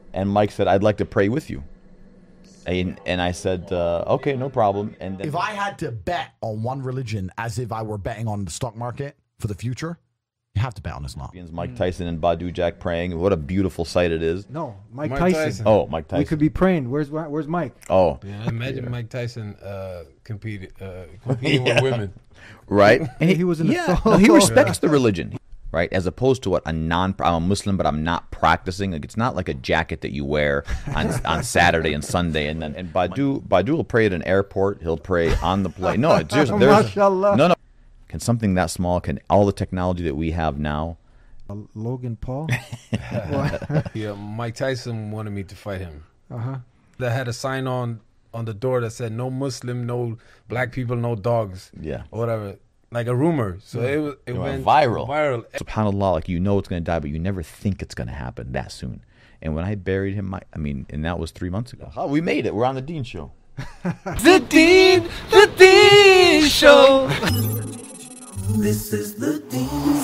And Mike said, I'd like to pray with you. And I said, okay, no problem. And then If I had to bet on one religion as if I were betting on the stock market for the future, you have to bet on Islam. Mike Tyson and Badu Jack praying. What a beautiful sight it is. No, Mike Tyson. Oh, Mike Tyson. We could be praying. Where's Mike? Oh. Yeah, imagine Mike Tyson competing with women. Right? And he was in the no, he respects the religion. Right, as opposed to I'm a Muslim, but I'm not practicing. Like, it's not like a jacket that you wear on Saturday and Sunday, and Badu will pray at an airport. He'll pray on the plane. No, seriously, no. Can something that small? Can all the technology that we have now? Logan Paul. Yeah, Mike Tyson wanted me to fight him. That had a sign on the door that said "No Muslim, no black people, no dogs." Yeah, or whatever. Like a rumor, so it went viral. SubhanAllah, like you know it's going to die, but you never think it's going to happen that soon. And when I buried him, and that was 3 months ago. Oh, we made it. We're on the Dean Show. The Dean Show. This is the Dean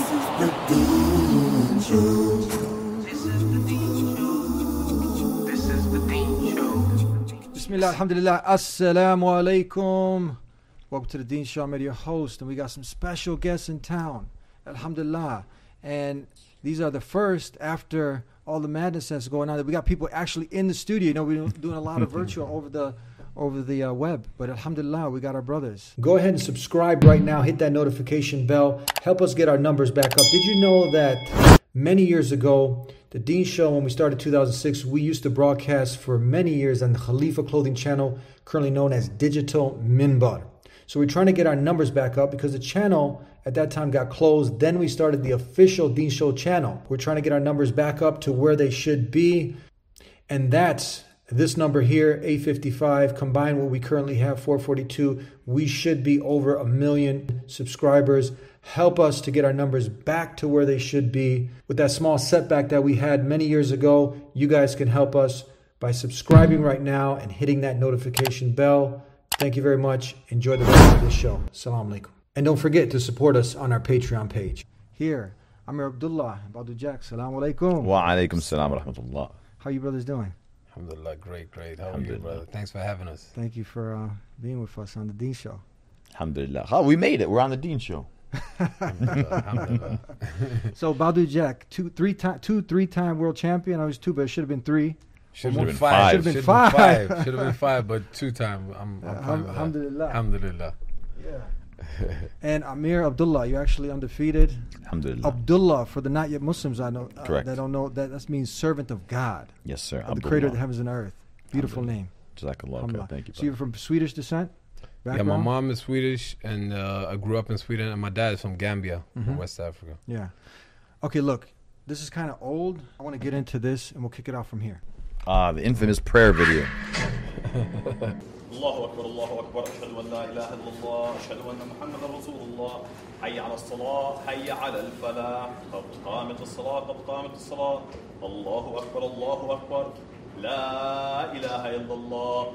Show. This is the Dean Show. This is the Dean Show. Bismillah, alhamdulillah, assalamu alaikum. Welcome to the Dean Show. I'm your host, and we got some special guests in town. Alhamdulillah. And these are the first after all the madness that's going on. We got people actually in the studio. You know, we're doing a lot of virtual over the web. But alhamdulillah, we got our brothers. Go ahead and subscribe right now. Hit that notification bell. Help us get our numbers back up. Did you know that many years ago, the Dean Show, when we started 2006, we used to broadcast for many years on the Khalifa Clothing Channel, currently known as Digital Minbar. So we're trying to get our numbers back up because the channel at that time got closed. Then we started the official Dean Show channel. We're trying to get our numbers back up to where they should be. And that's this number here, 855, combined what we currently have, 442. We should be over 1 million subscribers. Help us to get our numbers back to where they should be. With that small setback that we had many years ago, you guys can help us by subscribing right now and hitting that notification bell. Thank you very much. Enjoy the rest of this show. Assalamu alaikum. And don't forget to support us on our Patreon page. Here, Amir Abdullah, Badu Jack. Assalamu alaikum. Wa alaikum salam wa rahmatullah. How you brothers doing? Alhamdulillah, great. How are you, brother? Thanks for having us. Thank you for being with us on the Dean Show. Alhamdulillah. Oh, we made it. We're on the Dean Show. Alhamdulillah. So Badu Jack, three-time world champion. I was 2, but it should have been 3. Should have been 5. Should have been 5. Should have been 5, but 2-time. I'm Alhamdulillah. Alhamdulillah. Yeah. And Amir Abdullah, you're actually undefeated. Alhamdulillah. Abdullah, for the not yet Muslims I know Correct. that don't know, that means servant of God. Yes, sir. The creator of the heavens and earth. Beautiful name. Jazakallah. Thank you. So you're from Swedish descent? Background? Yeah, my mom is Swedish, and I grew up in Sweden, and my dad is from Gambia, from West Africa. Yeah. Okay, look, this is kind of old. I want to get into this, and we'll kick it off from here. The infamous prayer video. الله أكبر الله أكبر أشهد أن لا إله إلا الله أشهد أن محمدا رسول الله حي على الصلاة حي على الفلاح قد قامت الصلاة قد قامت الصلاة الله أكبر لا إله إلا الله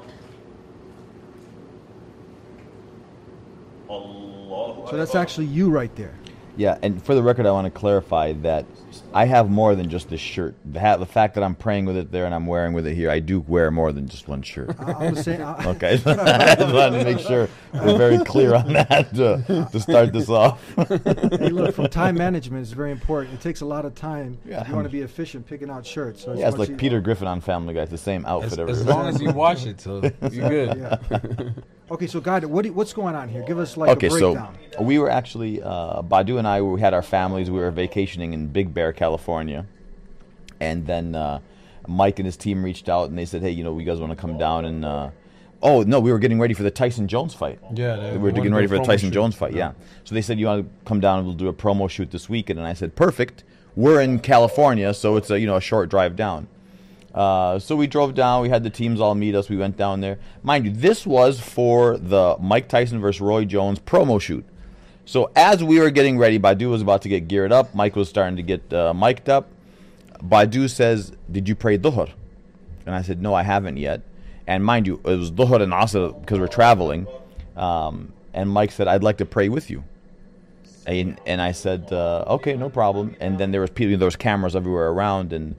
الله أكبر. So that's actually you right there. Yeah, and for the record, I want to clarify that I have more than just this shirt. The fact that I'm praying with it there and I'm wearing with it here, I do wear more than just one shirt. Okay, I just wanted to make sure we're very clear on that to start this off. Hey, look, from time management is very important. It takes a lot of time. Yeah. If you want to be efficient picking out shirts. So yeah, it's like Peter Griffin on Family Guy. It's the same outfit every as long as you wash it, so you're good. Yeah. Okay, so God, what's going on here? Give us like a breakdown. So we were actually, Badu and I, we had our families. We were vacationing in Big Bear, California. And then Mike and his team reached out and they said, hey, you guys want to come down and... oh, no, we were getting ready for the Tyson Jones fight. Yeah. We were getting ready for the Tyson Jones fight, yeah. So they said, you want to come down and we'll do a promo shoot this weekend. And I said, perfect. We're in California, so it's a short drive down. So we drove down. We had the teams all meet us. We went down there. Mind you, this was for the Mike Tyson versus Roy Jones promo shoot. So as we were getting ready, Badu was about to get geared up. Mike was starting to get mic'd up. Badu says, did you pray Dhuhr? And I said, no, I haven't yet. And mind you, it was Dhuhr and Asr because we're traveling. And Mike said, I'd like to pray with you. And I said, okay, no problem. And then there was cameras everywhere around, and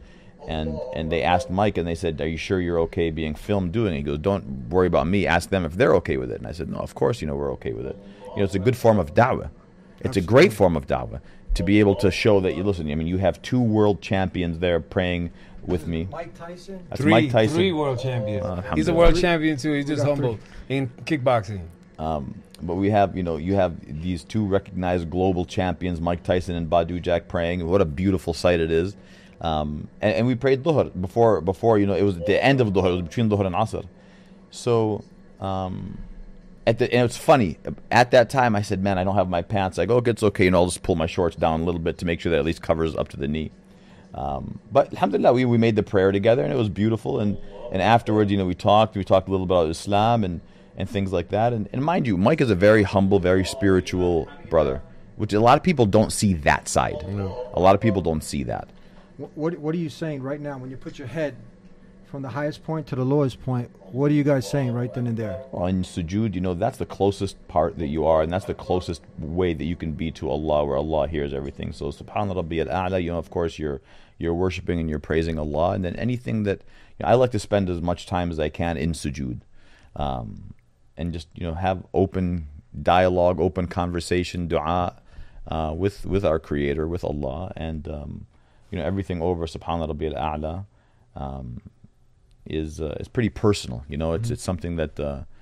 And they asked Mike, and they said, "Are you sure you're okay being filmed doing it?" He goes, "Don't worry about me. Ask them if they're okay with it." And I said, "No, of course, we're okay with it. It's a good form of da'wah. It's a great form of da'wah to be able to show that you listen. I mean, you have 2 world champions there praying with me. Mike Tyson. That's Mike Tyson. 3 world champions. He's a Alhamdulillah. world champion too. He's just humble in kickboxing. But we have, you have these 2 recognized global champions, Mike Tyson and Badu Jack, praying. What a beautiful sight it is. And we prayed Dhuhr before, it was at the end of Dhuhr. It was between Dhuhr and Asr. So, and it's funny. At that time, I said, "Man, I don't have my pants." I go, "Okay, it's okay. I'll just pull my shorts down a little bit to make sure that at least covers up to the knee." But alhamdulillah, we made the prayer together, and it was beautiful. And afterwards, we talked a little bit about Islam and things like that. And mind you, Mike is a very humble, very spiritual brother, which a lot of people don't see that side. No. A lot of people don't see that. What are you saying right now when you put your head from the highest point to the lowest point? What are you guys saying right then and there? Well, in sujood, that's the closest part that you are, and that's the closest way that you can be to Allah, where Allah hears everything. So subhana rabbi al-a'la, of course, you're worshiping and you're praising Allah. And then anything that, I like to spend as much time as I can in sujood. And just, have open dialogue, open conversation, dua with our Creator, with Allah. And, everything over subhana rabbi al-a'la is pretty personal. It's something that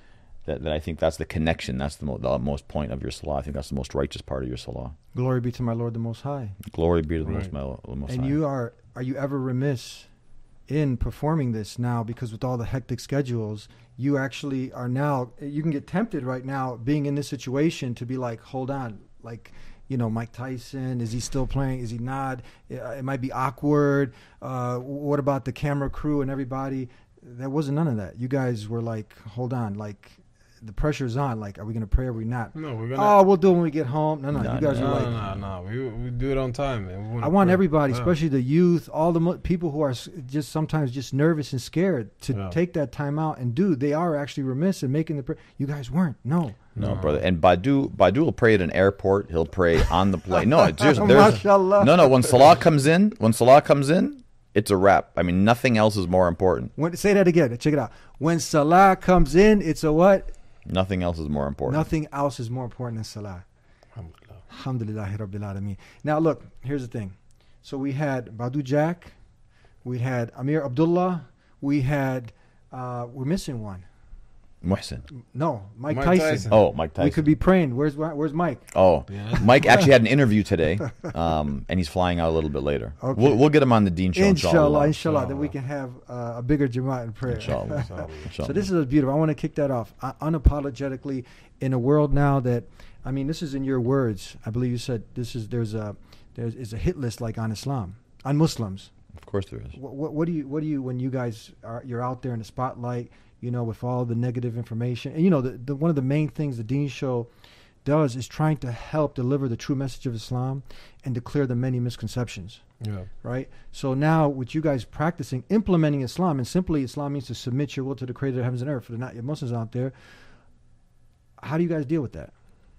I think that's the connection. That's the most point of your salah. I think that's the most righteous part of your salah. Glory be to my Lord the Most High. Glory be to the Most High. And are you ever remiss in performing this now? Because with all the hectic schedules, you actually are now, you can get tempted right now being in this situation to be like, hold on, like, Mike Tyson, is he still playing? Is he not? It might be awkward. What about the camera crew and everybody? There wasn't none of that. You guys were like, hold on, like the pressure's on. Like, are we going to pray or are we not? No, we're going to. Oh, we'll do it when we get home. No, you guys are like. No. We do it on time. Man. I want everybody, especially the youth, all the people who are just sometimes just nervous and scared to take that time out and do. They are actually remiss in making the prayer. You guys weren't. No, brother. And Badu will pray at an airport. He'll pray on the plane. No, there's no. When salah comes in, it's a wrap. I mean, nothing else is more important. Say that again. Check it out. When salah comes in, it's a what? Nothing else is more important. Nothing else is more important than salah. Alhamdulillah Rabbil Alameen. Now look, here's the thing. So we had Badu Jack, we had Amir Abdullah, we're missing one. Muhsin. No, Mike Tyson. Oh, Mike Tyson. We could be praying. Where's Mike? Oh, yeah. Mike actually had an interview today, and he's flying out a little bit later. Okay. We'll get him on the Deen show. Inshallah. Then we can have a bigger Jamaat in prayer. Inshallah. So this is beautiful. I want to kick that off unapologetically in a world now that, I mean, this is in your words. I believe you said there's a hit list like on Islam, on Muslims. Of course there is. What do you when you guys you're out there in the spotlight? With all the negative information. And, the one of the main things the Deen Show does is trying to help deliver the true message of Islam and to clear the many misconceptions. Yeah. Right? So now with you guys practicing, implementing Islam, and simply Islam means to submit your will to the Creator of heavens and earth. For the not yet Muslims out there, how do you guys deal with that?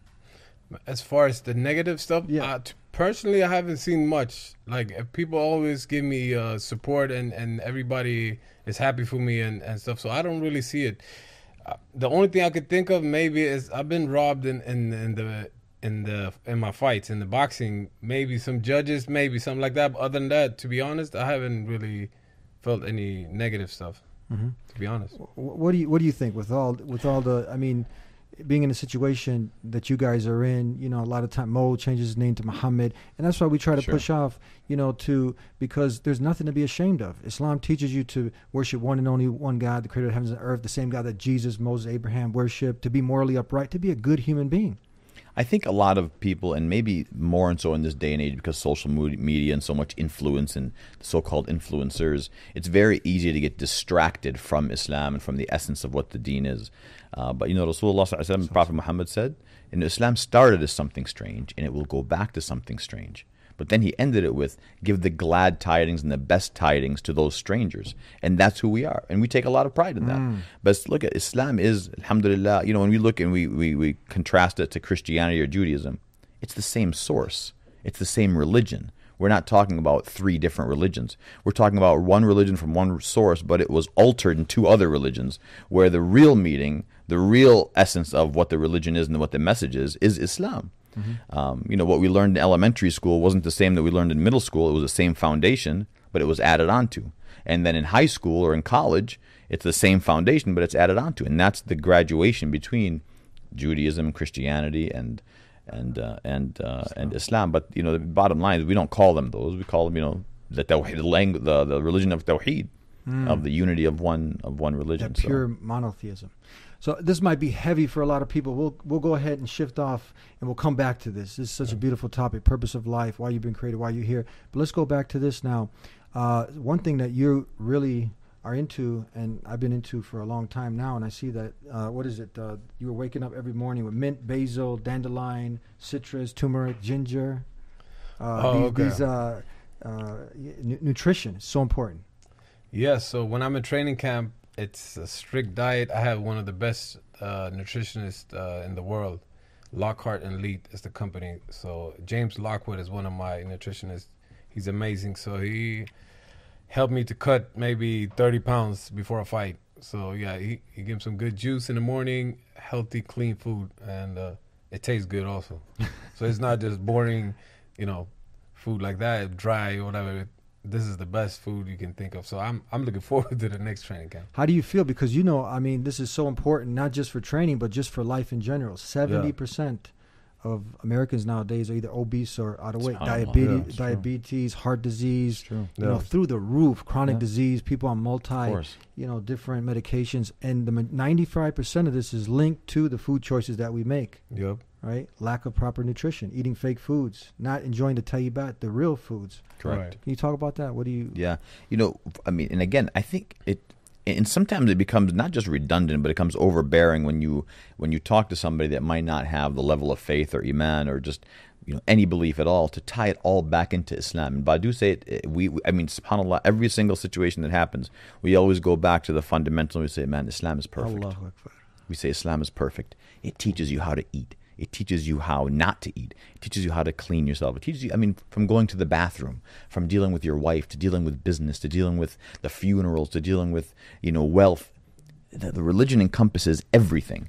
As far as the negative stuff, personally, I haven't seen much. Like, if people always give me support and everybody is happy for me and stuff, so I don't really see it. The only thing I could think of maybe is I've been robbed in my fights, in the boxing. Maybe some judges, maybe something like that. But other than that, to be honest, I haven't really felt any negative stuff. Mm-hmm. To be honest, what do you think with all the? I mean, being in a situation that you guys are in, a lot of time Mo changes his name to Muhammad, and that's why we try to push off, because there's nothing to be ashamed of. Islam teaches you to worship one and only one God, the Creator of heavens and earth, the same God that Jesus, Moses, Abraham worshiped, to be morally upright, to be a good human being. I think a lot of people, and maybe more and so in this day and age because social media and so much influence and so-called influencers, it's very easy to get distracted from Islam and from the essence of what the deen is. But Rasulullah sallallahu alaihi wasallam, Prophet Muhammad said, Islam started as something strange and it will go back to something strange. But then he ended it with, give the glad tidings and the best tidings to those strangers. And that's who we are. And we take a lot of pride in that. But look at Islam is, alhamdulillah, when we look and we contrast it to Christianity or Judaism, it's the same source. It's the same religion. We're not talking about 3 different religions. We're talking about one religion from one source, but it was altered in 2 other religions, where the real meaning, the real essence of what the religion is and what the message is Islam. What we learned in elementary school wasn't the same that we learned in middle school. It was the same foundation, but it was added onto. And then in high school or in college, it's the same foundation, but it's added onto. And that's the graduation between Judaism, Christianity, and Islam. But the bottom line is we don't call them those. We call them the religion of Tawheed, of the unity of one religion. That pure monotheism. So this might be heavy for a lot of people. We'll go ahead and shift off, and we'll come back to this. This is such a beautiful topic: purpose of life, why you've been created, why you're here. But let's go back to this now. One thing that you really are into, and I've been into for a long time now, and I see that, what is it? You were waking up every morning with mint, basil, dandelion, citrus, turmeric, ginger. Nutrition is so important. Yes, so when I'm in training camp, it's a strict diet. I have one of the best nutritionists in the world. Lockhart and Leet is the company. So James Lockwood is one of my nutritionists. He's amazing. So he helped me to cut maybe 30 pounds before a fight. So yeah, he gives some good juice in the morning, healthy, clean food, and it tastes good also. So it's not just boring, food like that, dry or whatever. This is the best food you can think of. So I'm looking forward to the next training camp. How do you feel? Because this is so important, not just for training, but just for life in general. 70% of Americans nowadays are either obese or out of weight. Diabetes, heart disease, through the roof, chronic disease, people on different medications. And the 95% of this is linked to the food choices that we make. Yep. Right? Lack of proper nutrition, eating fake foods, not enjoying the tayyibat, the real foods. Correct. Right. Can you talk about that? What do you... Yeah. And again, I think and sometimes it becomes not just redundant, but it becomes overbearing when you talk to somebody that might not have the level of faith or iman or just any belief at all, to tie it all back into Islam. And Badu say subhanAllah, every single situation that happens, we always go back to the fundamental. We say, man, Islam is perfect. Allahu Akbar. We say Islam is perfect. It teaches you how to eat. It teaches you how not to eat. It teaches you how to clean yourself. It teaches you, from going to the bathroom, from dealing with your wife, to dealing with business, to dealing with the funerals, to dealing with, wealth. The religion encompasses everything.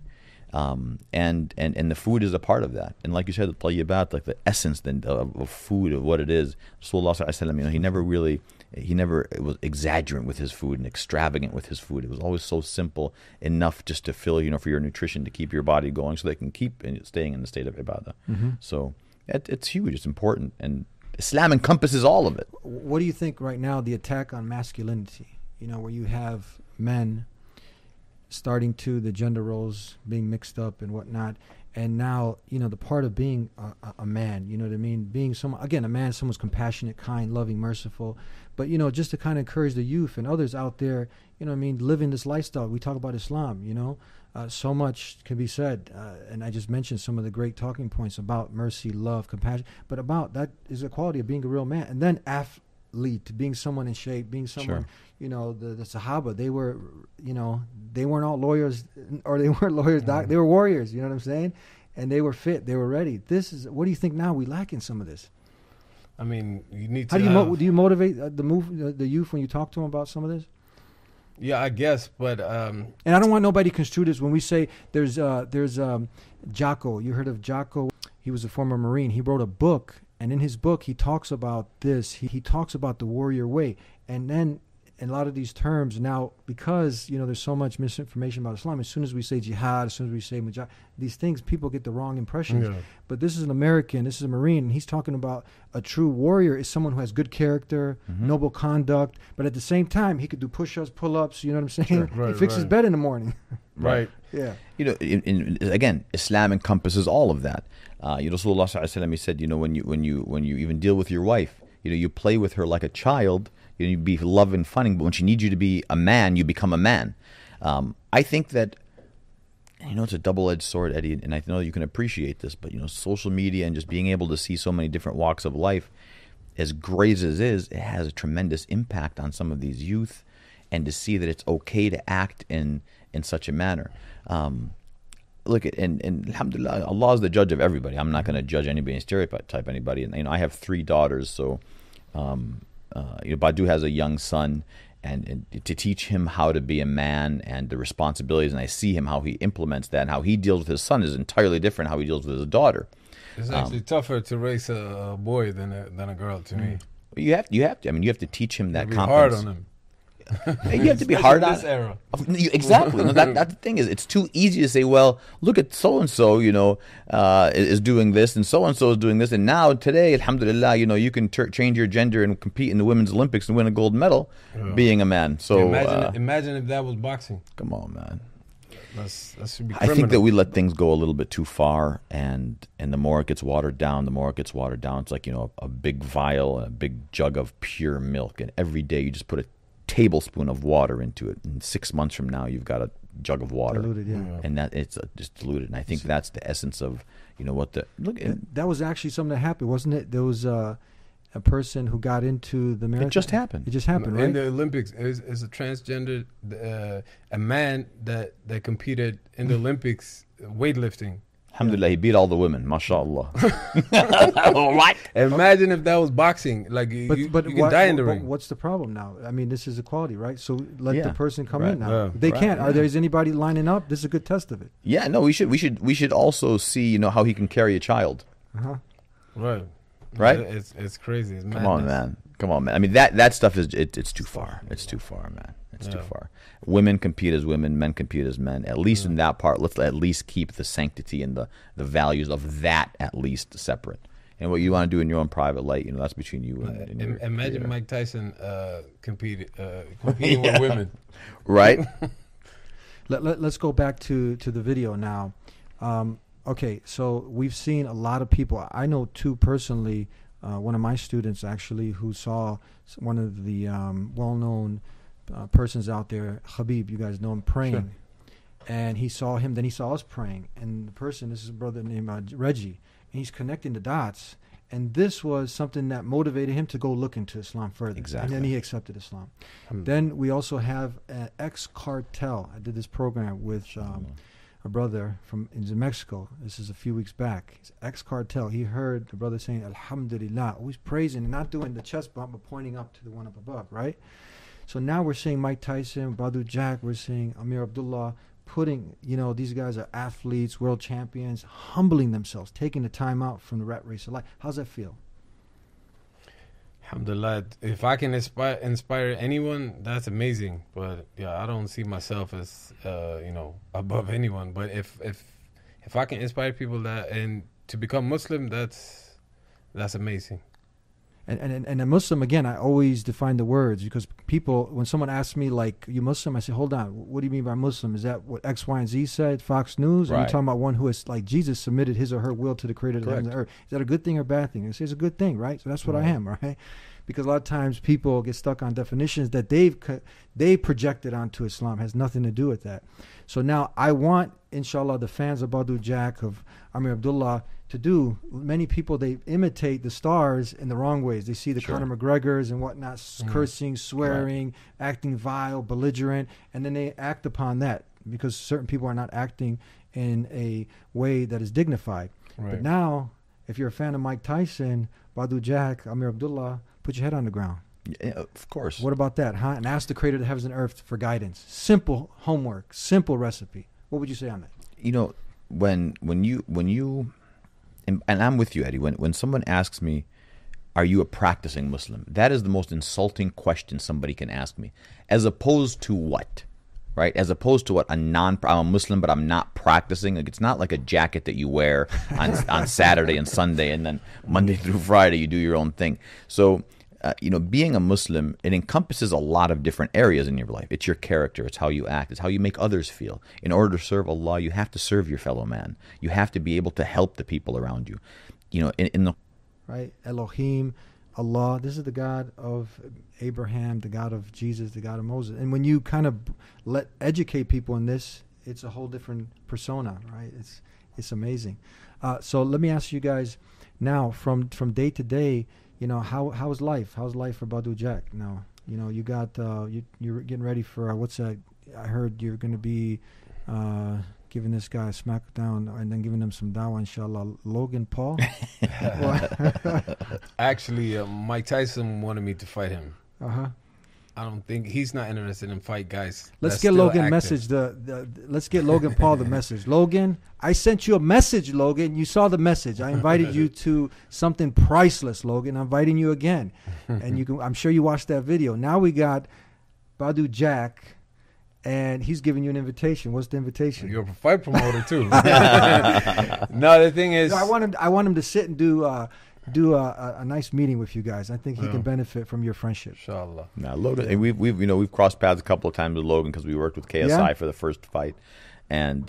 And the food is a part of that. And like you said, the tayyibat, like the essence of food, of what it is. Rasulullah sallallahu alaihi wasallam, he never was exaggerant with his food and extravagant with his food. It was always so simple enough just to fill, for your nutrition, to keep your body going, so they can keep staying in the state of ibadah. So it's huge. It's important, and Islam encompasses all of it. What do you think right now? The attack on masculinity, where you have men starting to the gender roles being mixed up and whatnot. And now, the part of being a man, you know what I mean? Being a man, someone's compassionate, kind, loving, merciful. But, just to kind of encourage the youth and others out there, living this lifestyle. We talk about Islam, so much can be said. And I just mentioned some of the great talking points about mercy, love, compassion. But about that is a quality of being a real man. And then athlete, being someone in shape, being someone, the Sahaba, they were, they weren't all lawyers, or they weren't lawyers, they were warriors, you know what I'm saying? And they were fit, they were ready. What do you think now we lack in some of this? You need to... do you motivate the youth when you talk to them about some of this? Yeah, I guess, but... And I don't want nobody construed as when we say there's Jocko. You heard of Jocko? He was a former Marine. He wrote a book, and in his book he talks about this. He talks about the warrior way. And then in a lot of these terms now, because there's so much misinformation about Islam, as soon as we say jihad, as soon as we say mujahid, these things, people get the wrong impressions. Yeah. But this is an American, this is a Marine, and he's talking about a true warrior is someone who has good character, noble conduct, but at the same time he could do push-ups, pull-ups, you know what I'm saying? Sure. Right, he fixes his bed in the morning. Right. Yeah. Again, Islam encompasses all of that. Rasulullah sallallahu alaihi wasallam, he said, when you even deal with your wife, you play with her like a child. You be love and funny, but when she needs you to be a man, you become a man. I think that, it's a double-edged sword, Eddie, and I know you can appreciate this, but, social media and just being able to see so many different walks of life, as great as it is, it has a tremendous impact on some of these youth, and to see that it's okay to act in such a manner. Look, and alhamdulillah, Allah is the judge of everybody. I'm not going to judge anybody and stereotype anybody. And I have 3 daughters, so Badu has a young son, and to teach him how to be a man and the responsibilities, and I see him how he implements that, and how he deals with his son is entirely different how he deals with his daughter. It's actually tougher to raise a boy than a girl to me. You have to. I mean, you have to teach him that Be confidence. hard on him. You have to be hard on this era. Exactly. No, that's the thing. Is it's too easy to say, well, look at so and so, is doing this, and so is doing this, and now today, alhamdulillah, you can change your gender and compete in the Women's Olympics and win a gold medal, being a man. So imagine if that was boxing. Come on, man. That should be I criminal. think that we let things go a little bit too far, and the more it gets watered down, It's like a big vial, a big jug of pure milk, and every day you just put a tablespoon of water into it, and 6 months from now you've got a jug of water, Diluted, yeah. And that it's just diluted. And I think that's the essence of what the look. That was actually something that happened, wasn't it? There was a person who got into the marathon. It just happened. It just happened, right? In the Olympics, is a transgender, a man that competed in the Olympics weightlifting. Alhamdulillah, he beat all the women. MashaAllah. All right. Imagine if that was boxing. Like you can die in the ring. What's the problem now? I mean, this is equality, right? So let Yeah. the person come Right. in now. Yeah. They Right. can't. Yeah. Are there anybody lining up? This is a good test of it. Yeah, no, we should also see how he can carry a child. Right. Right? It's crazy. It's Come on, man. I mean, that stuff is it's too far. It's too far, man. It's too far. Women compete as women, men compete as men. At least in that part, let's at least keep the sanctity and the values of that at least separate. And what you want to do in your own private light, that's between you and your Imagine creator. Mike Tyson competing with women. Right? Let's go back to the video now. Okay, so we've seen a lot of people. I know two personally. One of my students actually who saw one of the well-known persons out there, Habib. You guys know him, praying. Sure. And he saw him. Then he saw us praying. And the person, this is a brother named Reggie, and he's connecting the dots. And this was something that motivated him to go look into Islam further. Exactly. And then he accepted Islam. Then we also have an ex-cartel. I did this program with a brother from in Mexico. This is a few weeks back. He's ex-cartel. He heard the brother saying, Alhamdulillah, always praising and not doing the chest bump, but pointing up to the one up above, right? So now we're seeing Mike Tyson, Badu Jack, we're seeing Amir Abdullah putting, these guys are athletes, world champions, humbling themselves, taking the time out from the rat race of life. How's that feel? Alhamdulillah. If I can inspire anyone, that's amazing. But I don't see myself as above anyone. But if I can inspire people and to become Muslim, that's amazing. And a Muslim, again, I always define the words, because people, when someone asks me, like, you Muslim, I say, hold on, what do you mean by Muslim? Is that what X, Y, and Z said, Fox News? Or are you Right. talking about one who is, like Jesus, submitted his or her will to the creator of the heavens and earth? Is that a good thing or a bad thing? I say it's a good thing, right? So that's what I am, right? Because a lot of times people get stuck on definitions that they projected onto Islam. It has nothing to do with that. So now I want, inshallah, the fans of Badu Jack, of Amir Abdullah, to do. Many people, they imitate the stars in the wrong ways. They see the Sure. Conor McGregors and whatnot, cursing, swearing, acting vile, belligerent, and then they act upon that because certain people are not acting in a way that is dignified. Right. But now, if you're a fan of Mike Tyson, Badu Jack, Amir Abdullah, put your head on the ground. Yeah, of course. What about that, huh? And ask the creator of the heavens and earth for guidance. Simple homework, simple recipe. What would you say on that? When you and I'm with you, Eddie, when someone asks me, are you a practicing Muslim? That is the most insulting question somebody can ask me. As opposed to what? Right? As opposed to what? I'm a Muslim, but I'm not practicing. Like, it's not like a jacket that you wear on Saturday and Sunday, and then Monday through Friday you do your own thing. So, being a Muslim, it encompasses a lot of different areas in your life. It's your character. It's how you act. It's how you make others feel. In order to serve Allah, you have to serve your fellow man. You have to be able to help the people around you. In the Right? Elohim, Allah, this is the God of Abraham, the God of Jesus, the God of Moses. And when you kind of educate people in this, it's a whole different persona, right? It's amazing. So let me ask you guys now, from day to day, how is life? How's life for Badu Jack now? You got you're getting ready for what's that? I heard you're going to be giving this guy a smackdown and then giving him some dawah, inshallah. Logan Paul. Actually, Mike Tyson wanted me to fight him. Uh-huh. I don't think he's not interested in fight guys. Let's that's get still Logan active. message. Let's get Logan Paul the message. Logan, I sent you a message, Logan. You saw the message. I invited you to something priceless, Logan. I'm inviting you again, and you can. I'm sure you watched that video. Now we got Badu Jack, and he's giving you an invitation. What's the invitation? You're a fight promoter too. No, the thing is, No, I want him to sit and do a nice meeting with you guys. I think he can benefit from your friendship. inshallah. Now, Logan, and we've crossed paths a couple of times with Logan because we worked with KSI Yeah? for the first fight, and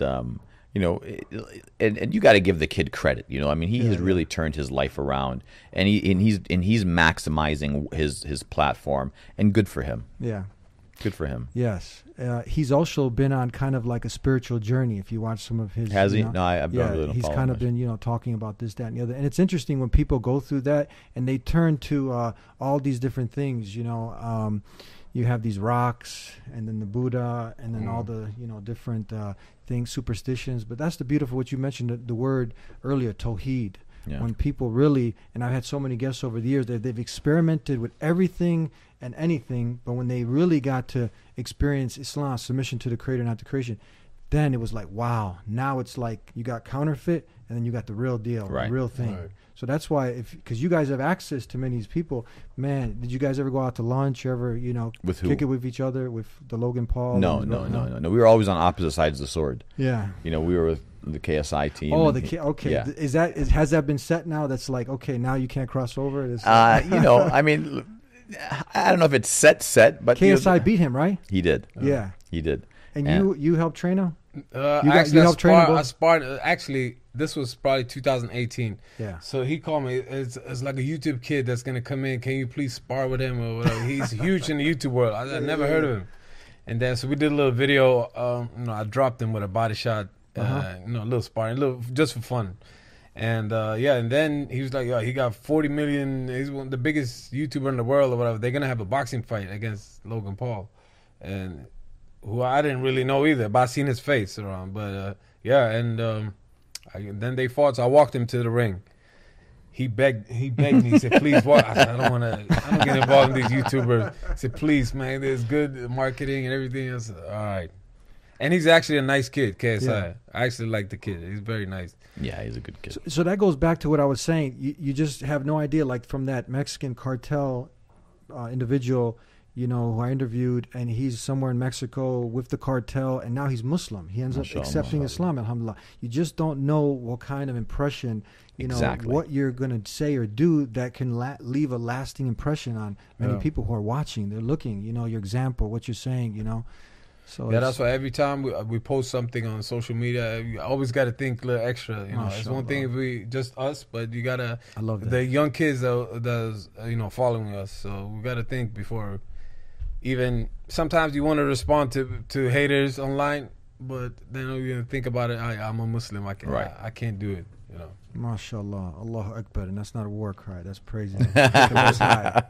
and you got to give the kid credit. I mean, he has really turned his life around, and he's maximizing his platform, and good for him. Yeah. Good for him. Yes. He's also been on kind of like a spiritual journey. If you watch some of his, Has he? you know, No, I've yeah, really don't he's follow kind much. of been, talking about this, that, and the other. And it's interesting when people go through that and they turn to all these different things. You have these rocks, and then the Buddha, and then all the different things, superstitions. But that's the beautiful. What you mentioned, the word earlier, tawheed. Yeah. When people really, and I've had so many guests over the years that they've experimented with everything and anything, but when they really got to experience Islam, submission to the Creator, not the creation, then it was like, wow. Now it's like you got counterfeit, and then you got the real deal, Right. the real thing. Right. So that's why, because you guys have access to many of these people, man. Did you guys ever go out to lunch? Ever, With who? kick it with each other with the Logan Paul? No. We were always on opposite sides of the sword. Yeah. We were with the KSI team. Oh, and okay. Yeah. Has that been set now? That's like, okay, now you can't cross over. It's I mean, I don't know if it's set, but KSI beat him, right? He did. Yeah. He did. And And- you helped train him? Actually, helped train him both? I sparred. Actually, this was probably 2018. Yeah. So he called me. It's like a YouTube kid that's gonna come in. Can you please spar with him or whatever? He's huge in the YouTube world. I never heard of him. And then so we did a little video. I dropped him with a body shot. A little sparring, just for fun. And and then he was like, he got 40 million. He's the biggest YouTuber in the world or whatever. They're gonna have a boxing fight against Logan Paul, and who I didn't really know either, but I seen his face around. But then they fought. So I walked him to the ring. He begged me. He said, "Please walk." I said, "I don't get involved in these YouTubers." He said, "Please, man, there's good marketing and everything." I said, "All right." And he's actually a nice kid, KSI. Yeah. I actually like the kid. He's very nice. Yeah, he's a good kid. So that goes back to what I was saying. You just have no idea, like from that Mexican cartel individual, who I interviewed, and he's somewhere in Mexico with the cartel, and now he's Muslim. He ends up Mashallah. accepting Islam, alhamdulillah. You just don't know what kind of impression, Exactly. what you're going to say or do that can leave a lasting impression on many Yeah. people who are watching. They're looking, your example, what you're saying, So Yeah, it's- that's why every time we post something on social media, you always got to think a little extra. It's one thing if we just us, but you gotta. I love that. The young kids that's following us, so we got to think before. Even sometimes you want to respond to haters online, but then you think about it. I'm a Muslim. I can't do it. MashaAllah, Allahu Akbar, and that's not a war cry. That's praising the Most High.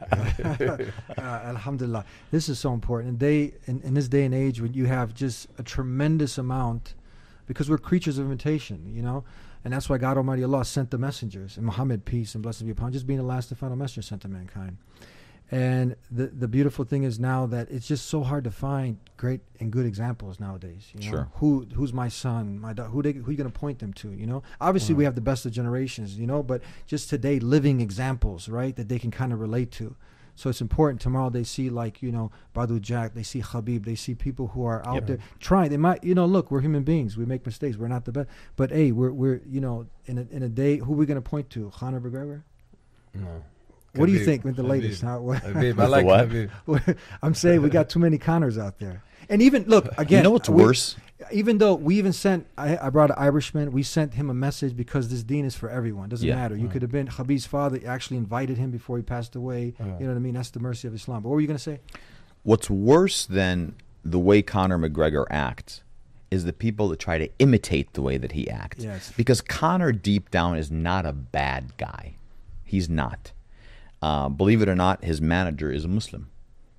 Alhamdulillah. This is so important. In this day and age, when you have just a tremendous amount, because we're creatures of imitation, and that's why God Almighty Allah sent the messengers, and Muhammad, peace and blessings be upon him, just being the last and final messenger sent to mankind. And the beautiful thing is now that it's just so hard to find great and good examples nowadays. Sure. Who's my son, my daughter? Who you going to point them to? Obviously we have the best of generations. But just today, living examples, right, that they can kind of relate to. So it's important. Tomorrow they see Badu Jack, they see Khabib, they see people who are out there trying. They might, look, we're human beings. We make mistakes. We're not the best. But hey, we're in a day, who are we going to point to? Conor McGregor? No. What do you Khabib. think with the latest? Khabib. I like what? Khabib. I'm saying we got too many Connors out there. And even, look, again. You know what's worse? Even though we even sent, I brought an Irishman, we sent him a message because this deen is for everyone. Doesn't matter. You could have been, Khabib's father actually invited him before he passed away. You know what I mean? That's the mercy of Islam. But what were you going to say? What's worse than the way Conor McGregor acts is the people that try to imitate the way that he acts. Yes. Because Conor deep down is not a bad guy. He's not. Believe it or not, his manager is a Muslim.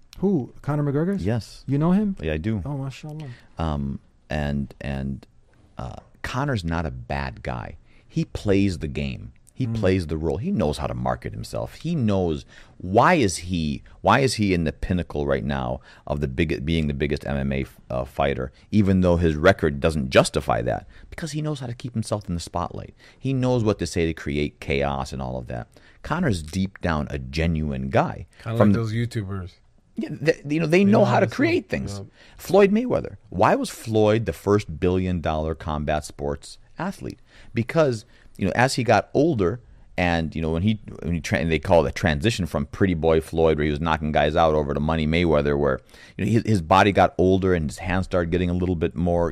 Who? Conor McGregor? Yes. You know him? Yeah, I do. Oh, mashallah. And Conor's not a bad guy. He plays the game. He plays the role. He knows how to market himself. He knows why is he in the pinnacle right now of being the biggest MMA fighter, even though his record doesn't justify that, because he knows how to keep himself in the spotlight. He knows what to say to create chaos and all of that. Conor's deep down a genuine guy. Kind of like those YouTubers. Yeah, they know how to create things. Yeah. Floyd Mayweather. Why was Floyd the first billion-dollar combat sports athlete? Because as he got older, and when they call it a transition from Pretty Boy Floyd, where he was knocking guys out, over to Money Mayweather, where his body got older and his hands started getting a little bit more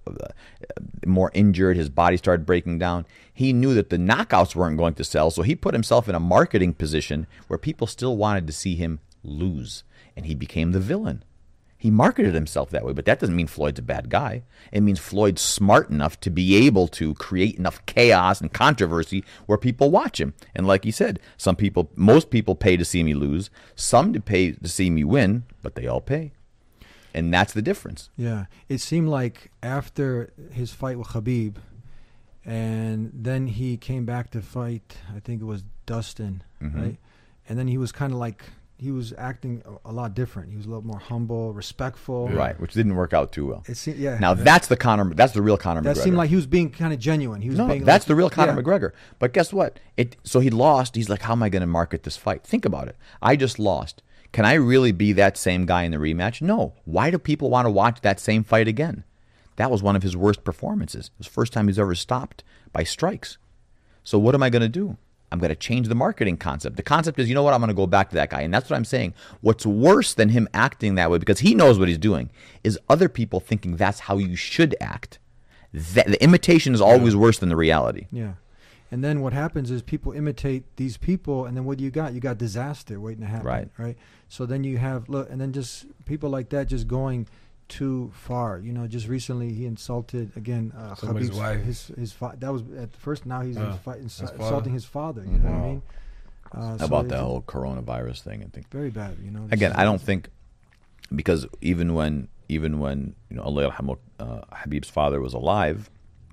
more injured. His body started breaking down. He knew that the knockouts weren't going to sell, so he put himself in a marketing position where people still wanted to see him lose. And he became the villain. He marketed himself that way, but that doesn't mean Floyd's a bad guy. It means Floyd's smart enough to be able to create enough chaos and controversy where people watch him. And like he said, most people pay to see me lose, some to pay to see me win, but they all pay. And that's the difference. Yeah. It seemed like after his fight with Khabib, and then he came back to fight, I think it was Dustin, right? And then he was kind of like, he was acting a lot different. He was a little more humble, respectful. Right, which didn't work out too well. Yeah. Now that's the real Conor McGregor. That seemed like he was being kind of genuine. He was being that's the real Conor McGregor. But guess what? So he lost. He's like, how am I going to market this fight? Think about it. I just lost. Can I really be that same guy in the rematch? No. Why do people want to watch that same fight again? That was one of his worst performances. It was the first time he's ever stopped by strikes. So what am I going to do? I'm going to change the marketing concept. The concept is, I'm going to go back to that guy. And that's what I'm saying. What's worse than him acting that way, because he knows what he's doing, is other people thinking that's how you should act. The imitation is always worse than the reality. Yeah. And then what happens is people imitate these people, and then what do you got? You got disaster waiting to happen. Right. So then you have, and then just people like that just going too far. Just recently he insulted again Somebody's Khabib's wife. that was at first. Now he's insulting his father. You know what I mean? About that whole coronavirus thing, I think very bad. Again, I don't think, because even when Allah yarhamu, Habib's father was alive,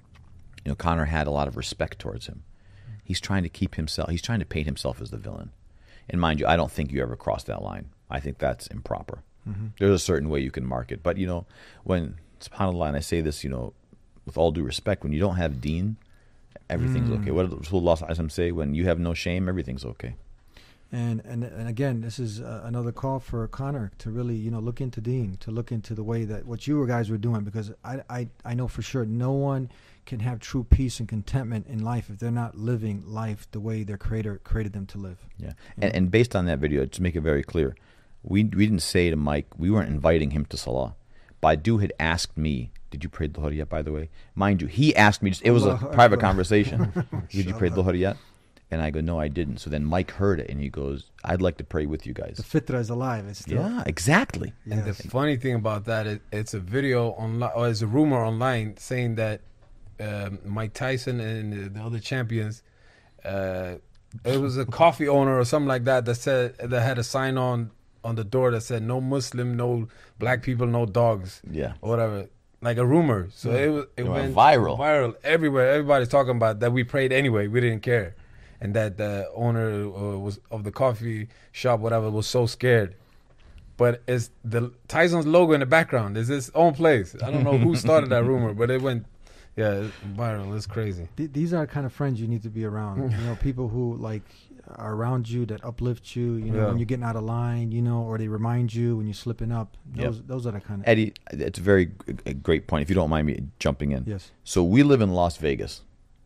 Conor had a lot of respect towards him. He's trying to paint himself as the villain. And mind you, I don't think you ever cross that line. I think that's improper. There's a certain way you can market. But, when, subhanAllah, and I say this, with all due respect, when you don't have deen, everything's okay. What did Rasulullah say? When you have no shame, everything's okay. And again, this is another call for Conor to really, look into deen, to look into the way that what you guys were doing, because I know for sure no one can have true peace and contentment in life if they're not living life the way their Creator created them to live. Yeah. And based on that video, to make it very clear, we didn't say to Mike, we weren't inviting him to Salah. Badu had asked me, did you pray Dhuhr yet, by the way? Mind you, he asked me, it was a private conversation. Did you pray Dhuhr yet? And I go, no, I didn't. So then Mike heard it, and he goes, I'd like to pray with you guys. The fitra is alive. It's still, yeah, exactly. And the funny thing about that, it's a video online, or it's a rumor online saying that Mike Tyson and the other champions, it was a coffee owner or something like that that had a sign on the door that said no Muslim, no black people, no dogs. Yeah. Or whatever. Like a rumor. So it went viral. Viral everywhere. Everybody's talking about that we prayed anyway. We didn't care. And that the owner was of the coffee shop, whatever, was so scared. But it's the Tyson's logo in the background. It's his own place. I don't know who started that rumor, but it went viral. It's crazy. These are the kind of friends you need to be around. People who are around you, that uplift you, when you're getting out of line, or they remind you when you're slipping up. Those are the kind of... Eddie, it's a very great point, if you don't mind me jumping in. Yes. So we live in Las Vegas.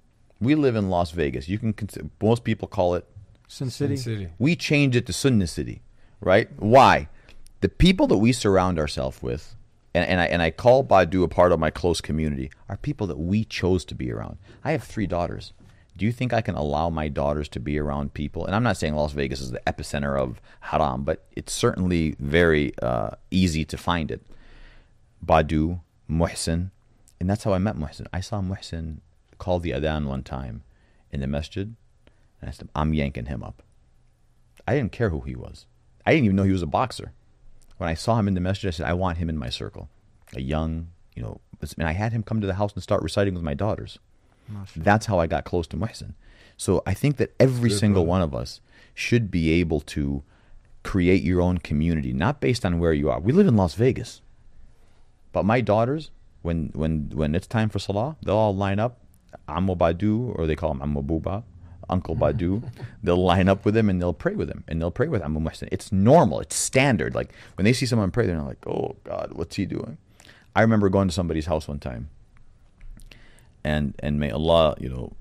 You can consider, most people call it Sin City. We changed it to Sunnah City, right? Why? The people that we surround ourselves with, and I call Badu a part of my close community, are people that we chose to be around. I have 3 daughters. Do you think I can allow my daughters to be around people? And I'm not saying Las Vegas is the epicenter of haram, but it's certainly very easy to find it. Badu, Muhsin, and that's how I met Muhsin. I saw Muhsin call the adhan one time in the masjid, and I said, I'm yanking him up. I didn't care who he was. I didn't even know he was a boxer. When I saw him in the masjid, I said, I want him in my circle. A young, And I had him come to the house and start reciting with my daughters. Mashallah. That's how I got close to Muhsin. So I think that every single one of us should be able to create your own community, not based on where you are. We live in Las Vegas. But my daughters, when it's time for Salah, they'll all line up. Ammo Badu, or they call him Ammo Buba, Uncle Badu. They'll line up with him and they'll pray with him. And they'll pray with Ammo Muhsin. It's normal. It's standard. Like when they see someone pray, they're not like, oh God, what's he doing? I remember going to somebody's house one time. And may Allah,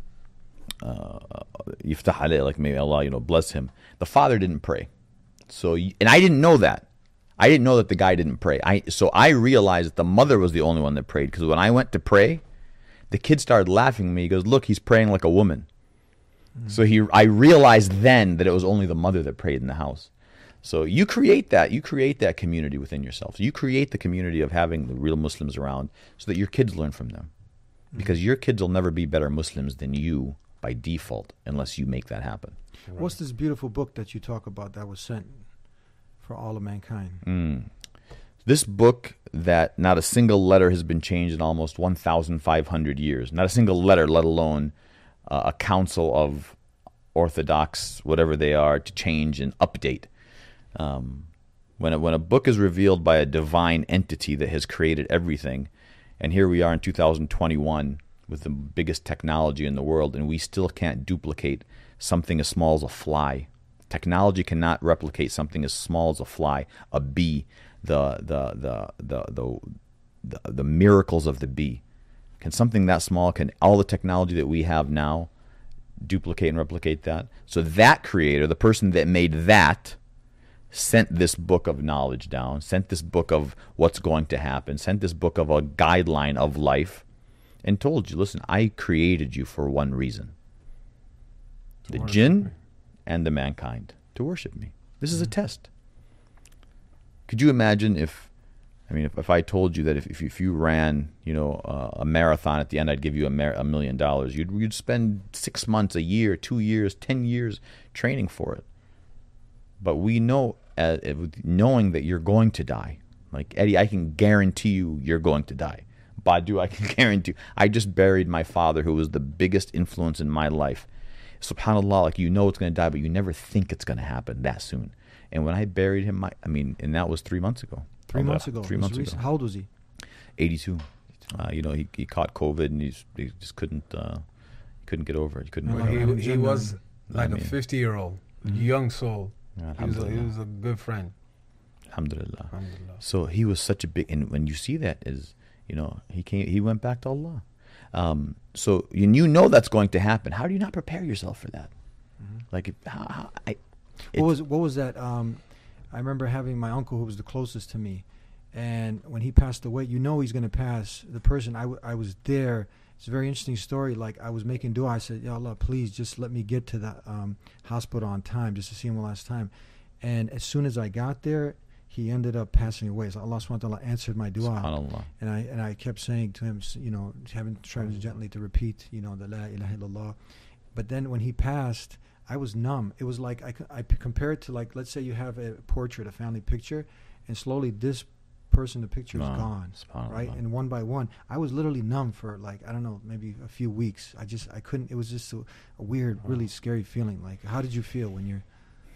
yiftah alayh, like may Allah, bless him. The father didn't pray. So, and I didn't know that. I didn't know that the guy didn't pray. So I realized that the mother was the only one that prayed. Because when I went to pray, the kid started laughing at me. He goes, look, he's praying like a woman. Mm-hmm. So I realized then that it was only the mother that prayed in the house. So you create that. You create that community within yourself. So you create the community of having the real Muslims around so that your kids learn from them. Mm-hmm. Because your kids will never be better Muslims than you by default unless you make that happen. Right. What's this beautiful book that you talk about that was sent for all of mankind? This book that not a single letter has been changed in almost 1,500 years. Not a single letter, let alone a council of orthodox, whatever they are, to change and update. When a book is revealed by a divine entity that has created everything, and here we are in 2021 with the biggest technology in the world, and we still can't duplicate something as small as a fly. Technology cannot replicate something as small as a fly, a bee, the miracles of the bee. Can something that small, can all the technology that we have now duplicate and replicate that? So that creator, the person that made that, sent this book of knowledge down, sent this book of what's going to happen, sent this book of a guideline of life, and told you, listen, I created you for one reason. The jinn and the mankind, to worship me. This is a test. Could you imagine if I told you that if you ran, a marathon at the end, I'd give you $1 million. You'd spend 6 months, a year, 2 years, 10 years training for it. But we know, knowing that you're going to die. Like, Eddie, I can guarantee you're going to die. Badu, I can guarantee. I just buried my father, who was the biggest influence in my life. SubhanAllah, like, it's going to die, but you never think it's going to happen that soon. And when I buried him, and that was 3 months ago. 3 months ago. 3 months ago. How old was he? 82. He caught COVID and he just couldn't get over it. He couldn't. He was like a 50-year-old young soul. He was a good friend. Alhamdulillah. So he was such a big, and when you see that, he went back to Allah. So you know that's going to happen. How do you not prepare yourself for that? What was that? I remember having my uncle who was the closest to me, and when he passed away, he's going to pass. The person I was there. It's a very interesting story. Like, I was making dua. I said, Ya Allah, please just let me get to the hospital on time, just to see him one last time. And as soon as I got there, he ended up passing away. So Allah subhanahu wa ta'ala answered my dua. SubhanAllah. And I kept saying to him, having tried gently to repeat, the La ilaha illallah. But then when he passed, I was numb. It was like I compare it to, like, let's say you have a portrait, a family picture, and slowly this person, the picture is gone, right? And one by one, I was literally numb for, like, I don't know, maybe a few weeks. I couldn't. It was just a weird, really scary feeling. Like, how did you feel when you're?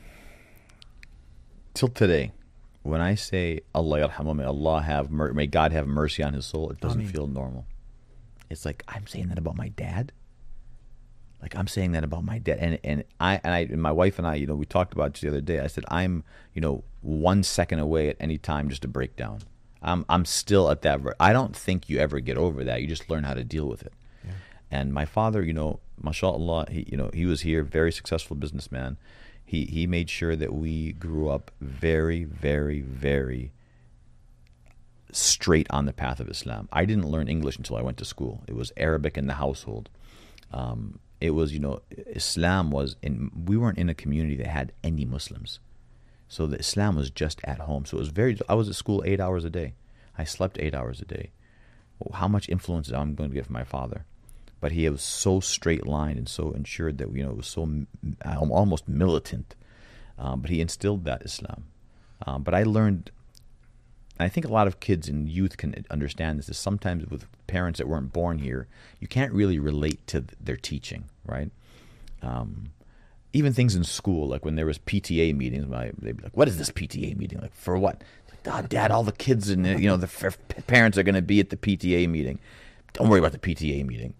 Till today, when I say Allah yarhamu, may God have mercy on his soul, it doesn't feel normal. It's like I'm saying that about my dad. Like, I'm saying that about my dad, and my wife and I, we talked about it the other day. I said, I'm, 1 second away at any time just to break down. I'm still at that. I don't think you ever get over that. You just learn how to deal with it. Yeah. And my father, mashallah, he was here, very successful businessman. He made sure that we grew up very, very, very straight on the path of Islam. I didn't learn English until I went to school. It was Arabic in the household. It was, Islam was we weren't in a community that had any Muslims. So the Islam was just at home. So it was I was at school 8 hours a day. I slept 8 hours a day. Well, how much influence am I going to get from my father? But he was so straight-lined and so ensured that, it was so almost militant. But he instilled that Islam. But I learned I think a lot of kids and youth can understand this, is sometimes with parents that weren't born here, you can't really relate to their teaching, right? Even things in school, like when there was PTA meetings, they'd be like, "What is this PTA meeting? Like, for what?" "God, Dad, all the kids and the parents are going to be at the PTA meeting. Don't worry about the PTA meeting."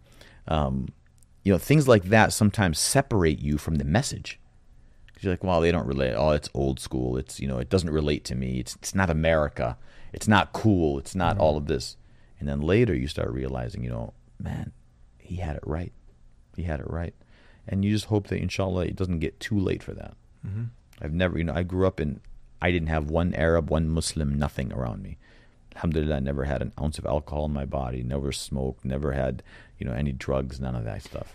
Things like that sometimes separate you from the message. Because you're like, "Well, they don't relate. Oh, it's old school. It's it doesn't relate to me. It's not America. It's not cool. It's not all of this." And then later you start realizing, man, he had it right. He had it right. And you just hope that, inshallah, it doesn't get too late for that. Mm-hmm. I've never, I grew up I didn't have one Arab, one Muslim, nothing around me. Alhamdulillah, I never had an ounce of alcohol in my body, never smoked, never had, any drugs, none of that stuff.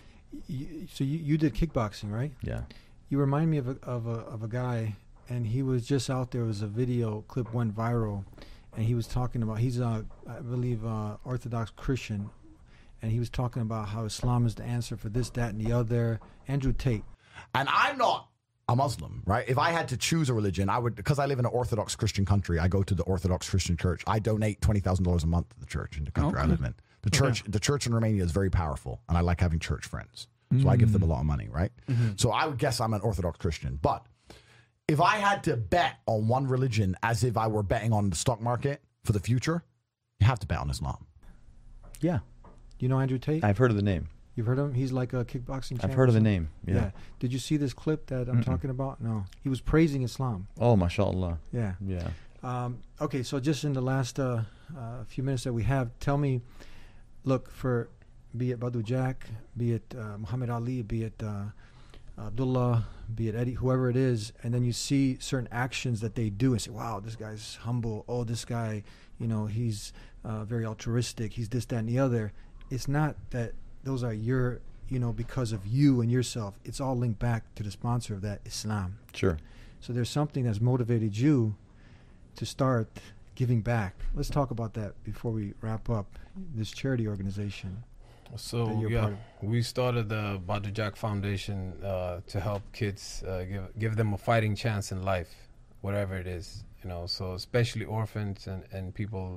So you did kickboxing, right? Yeah. You remind me of a guy, and he was just out there. It was a video clip went viral, and he was talking about, he's I believe Orthodox Christian, and he was talking about how Islam is the answer for this, that, and the other. Andrew Tate. And I'm not a Muslim, right? If I had to choose a religion, I would, because I live in an Orthodox Christian country, I go to the Orthodox Christian church. I donate $20,000 a month to the church in the country I live in. The church in Romania is very powerful, and I like having church friends. So I give them a lot of money, right? Mm-hmm. So I would guess I'm an Orthodox Christian. But if I had to bet on one religion as if I were betting on the stock market for the future, you have to bet on Islam. Yeah. You know Andrew Tate? I've heard of the name. You've heard of him? He's like a kickboxing champion. I've heard of the name, yeah. Did you see this clip that I'm talking about? No. He was praising Islam. Oh, mashallah. Yeah. Yeah. Okay, so just in the last few minutes that we have, tell me, look, for be it Badu Jack, be it Muhammad Ali, be it Abdullah, be it Eddie, whoever it is, and then you see certain actions that they do and say, wow, this guy's humble. Oh, this guy, he's very altruistic. He's this, that, and the other. It's not that those are your, because of you and yourself. It's all linked back to the sponsor of that, Islam. Sure. So there's something that's motivated you to start giving back. Let's talk about that before we wrap up this charity organization. So we started the Badu Jack Foundation to help kids, give them a fighting chance in life, whatever it is, so especially orphans and people,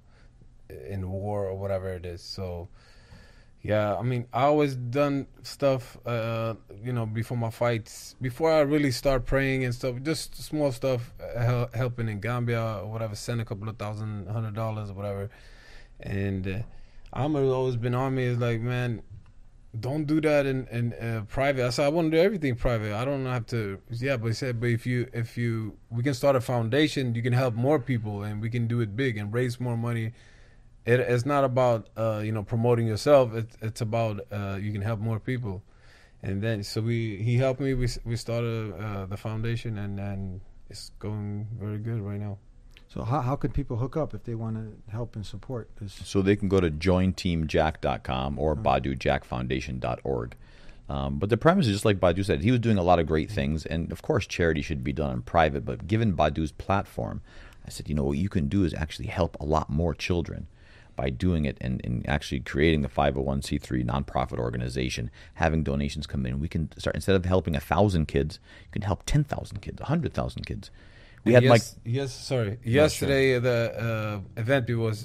in war or whatever it is. So, yeah, I mean, I always done stuff, before my fights, before I really start praying and stuff, just small stuff, helping in Gambia or whatever, send a couple of $100 or whatever. And Ahmed has always been on me, is like, man, don't do that in private. I said, I want to do everything private. I don't have to. Yeah, but he said, but if we can start a foundation, you can help more people and we can do it big and raise more money. It's not about promoting yourself. It's about you can help more people, and then so he helped me. We started the foundation, and it's going very good right now. So how could people hook up if they want to help and support this? So they can go to jointeamjack.com or badujackfoundation.org. But the premise is just like Badu said. He was doing a lot of great things, and of course charity should be done in private. But given Badu's platform, I said, what you can do is actually help a lot more children by doing it and actually creating the 501c3 nonprofit organization, having donations come in. We can start, instead of helping 1,000 kids, you can help 10,000 kids, 100,000 kids. We had Yesterday the event was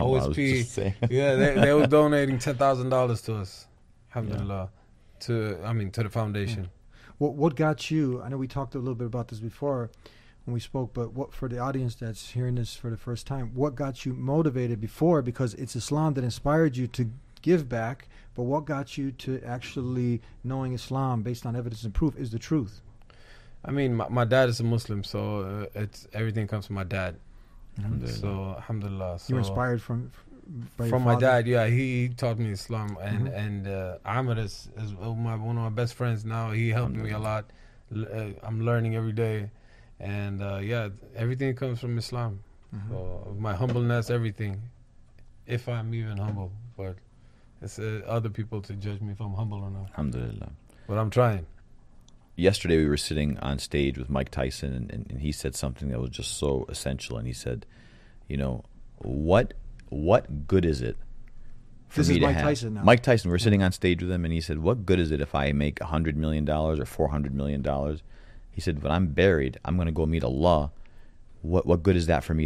OSP. Yeah, they were donating $10,000 to us. Alhamdulillah, to the foundation. What got you? I know we talked a little bit about this before when we spoke, but what, for the audience that's hearing this for the first time, what got you motivated before? Because it's Islam that inspired you to give back, but what got you to actually knowing Islam based on evidence and proof is the truth? I mean, my dad is a Muslim, so it's everything comes from my dad. Alhamdulillah. So, alhamdulillah. So, you were inspired from my dad, yeah. He taught me Islam, and Ahmed is one of my best friends now. He helped me a lot. I'm learning every day, and everything comes from Islam. So my humbleness, everything, if I'm even humble, but it's other people to judge me if I'm humble or not. Alhamdulillah. But I'm trying. Yesterday we were sitting on stage with Mike Tyson, and he said something that was just so essential. And he said, what good is it for this me is to Mike have Tyson now. Mike Tyson? We're sitting on stage with him, and he said, what good is it if I make $100 million or $400 million? He said, when I'm buried, I'm going to go meet Allah. What good is that for me